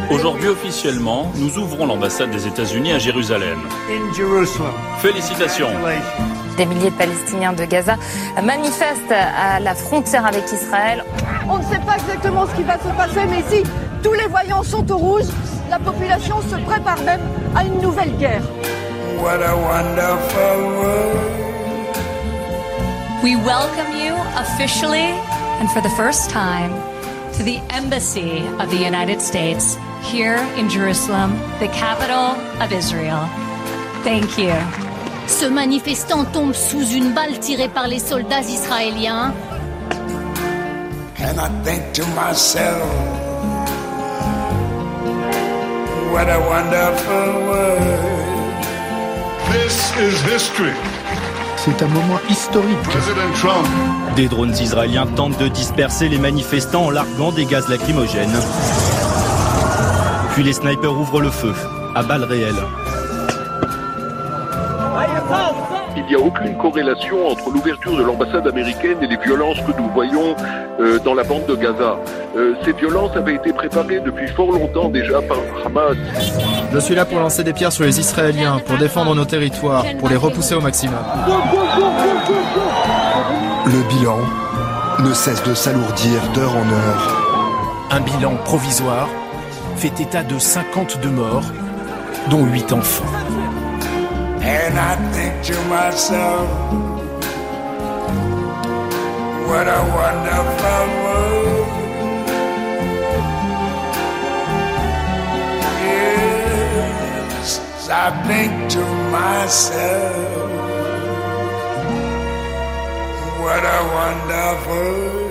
Aujourd'hui, officiellement, nous ouvrons l'ambassade des États-Unis à Jérusalem. Félicitations. Des milliers de Palestiniens de Gaza manifestent à la frontière avec Israël. On ne sait pas exactement ce qui va se passer, mais si tous les voyants sont au rouge, la population se prépare même à une nouvelle guerre. What a wonderful world. We welcome you officially and for the first time to the Embassy of the United States here in Jerusalem, the capital of Israel. Thank you. Ce manifestant tombe sous une balle tirée par les soldats israéliens. And I think to myself, what a wonderful world. This is history. C'est un moment historique. President Trump. Des drones israéliens tentent de disperser les manifestants en larguant des gaz lacrymogènes. Puis les snipers ouvrent le feu, à balles réelles. Il n'y a aucune corrélation entre l'ouverture de l'ambassade américaine et les violences que nous voyons dans la bande de Gaza. Ces violences avaient été préparées depuis fort longtemps déjà par Hamas. Je suis là pour lancer des pierres sur les Israéliens, pour défendre nos territoires, pour les repousser au maximum. Le bilan ne cesse de s'alourdir d'heure en heure. Un bilan provisoire fait état de 52 morts, dont 8 enfants. And I think to myself, what a wonderful world. Yes, I think to myself, what a wonderful